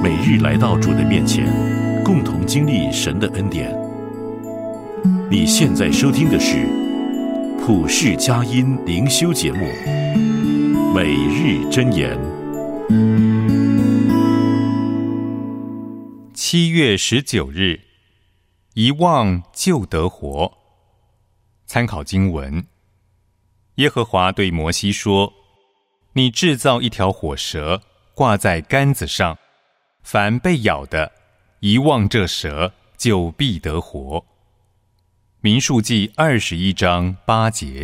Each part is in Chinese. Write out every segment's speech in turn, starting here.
每日来到主的面前，共同经历神的恩典。你现在收听的是普世佳音灵修节目《每日箴言》。 7月19日，一望就得活。参考经文：耶和华对摩西说：你制造一条火蛇，挂在杆子上，凡被咬的，一望这蛇，就必得活。民数记21章8节。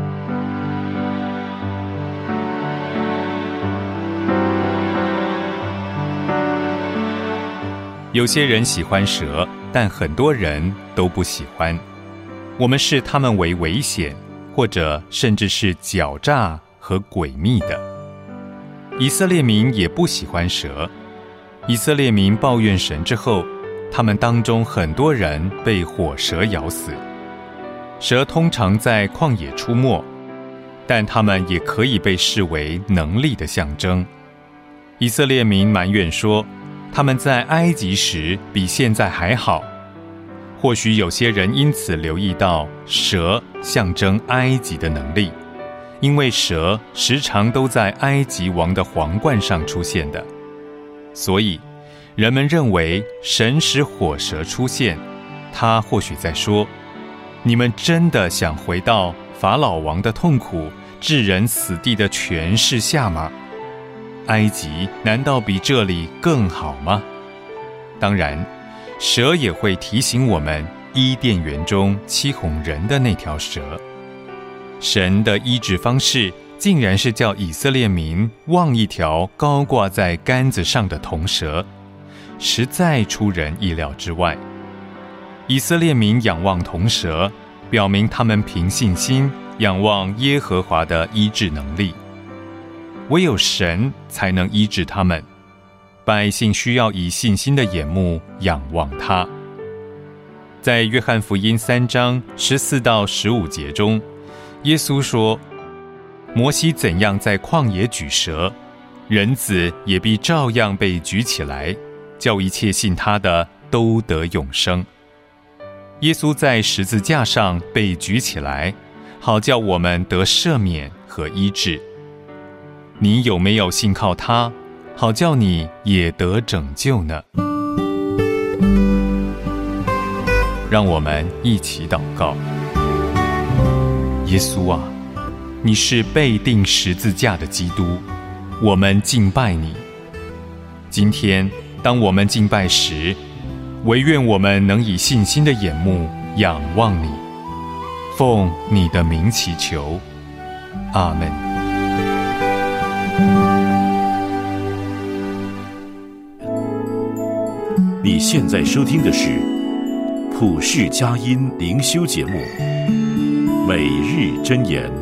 有些人喜欢蛇，但很多人都不喜欢。我们视它们为危险，或者甚至是狡诈和诡秘的。以色列民也不喜欢蛇。以色列民抱怨神之后，他们当中很多人被火蛇咬死。蛇通常在旷野出没，但它们也可以被视为能力的象征。以色列民埋怨说，他们在埃及时比现在还好。或许有些人因此留意到蛇象征埃及的能力，因为蛇时常都在埃及王的皇冠上出现的。所以人们认为神使火蛇出现，他或许在说，你们真的想回到法老王的痛苦、置人死地的权势下吗？埃及难道比这里更好吗？当然，蛇也会提醒我们伊甸园中欺哄人的那条蛇。神的医治方式竟然是叫以色列民望一条高挂在杆子上的铜蛇，实在出人意料之外。以色列民仰望铜蛇，表明他们凭信心仰望耶和华的医治能力。唯有神才能医治他们，百姓需要以信心的眼目仰望他。在约翰福音3章14到15节中，耶稣说，摩西怎样在旷野举蛇，人子也必照样被举起来，叫一切信他的都得永生。耶稣在十字架上被举起来，好叫我们得赦免和医治。你有没有信靠他，好叫你也得拯救呢？让我们一起祷告。耶稣啊，你是被钉十字架的基督，我们敬拜你。今天当我们敬拜时，惟愿我们能以信心的眼目仰望你，奉你的名祈求，阿们。 你现在收听的是普世佳音灵修节目《每日箴言》。